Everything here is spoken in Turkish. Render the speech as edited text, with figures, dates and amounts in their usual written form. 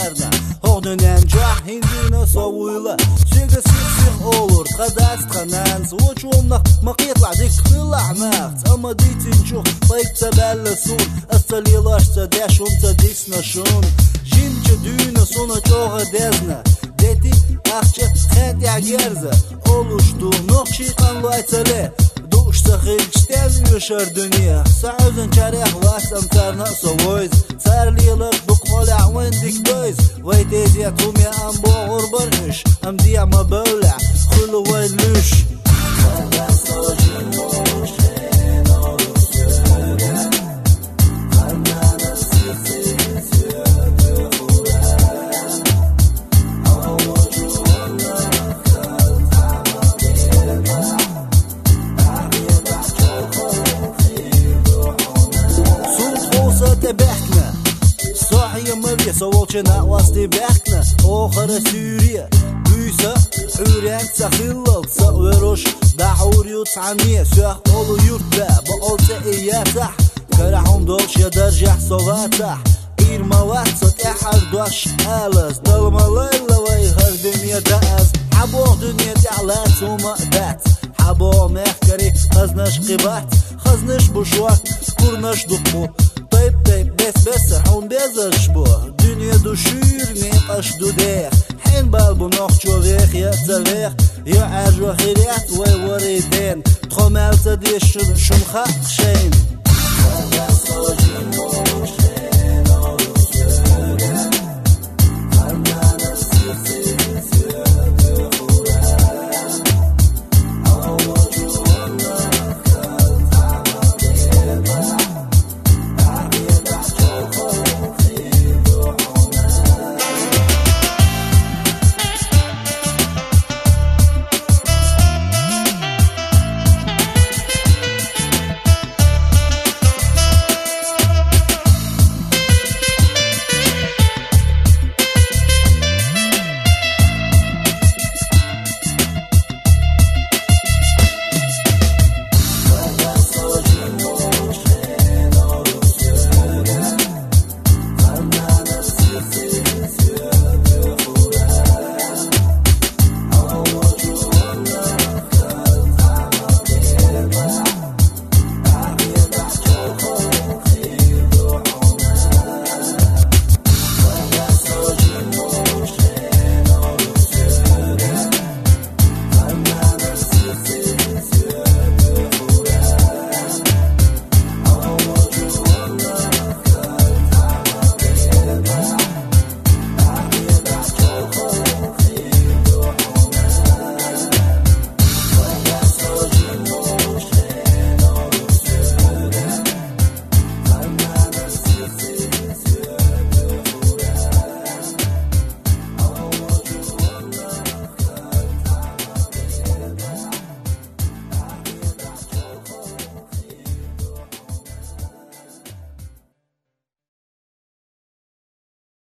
derna Hoğdunen cah hindine savuyla Çünkü sık olur Kadast kanans Uçumnak makitla diktilahnaht Ama ditin çok Bayıkta belli sun Asalilaşsa deşunta disnaşun Jinci düğüne sona çoğu dezna Dedi akça xet ya gerza Oluştu nokşikan laytale Duşta xilçten yaşar dünya Sağızın çarek vasam tarna sovoyz Sarliyalık bu kola vendik döz Vay teziyat umya am boğur barış Am diyama böyle Hulu vay lüş Behkna Sahiye mevye savolçena vasti behkna Oxara Suriye Büyse Ürenk sakhillal Sa'veroş Dahur yut عنية Süah olu yurtta Baqolsa iyatah Karahum dolş ya darjah sovatah İrma vatsat ehar duaş alas Dalmalayla vay har dünyada az Haboh dünyada ala suma dat Haboh mehkari Haznaş qibat Haznaş buşvat Kurnaş dukmu Tayb bes serhun bezarş bu Dünya düşür ne qaş dudek Hen bal bu noqço vek ya zavek Ya arjo xiriyat vay varidin Txomelta diye şun xaq şeyin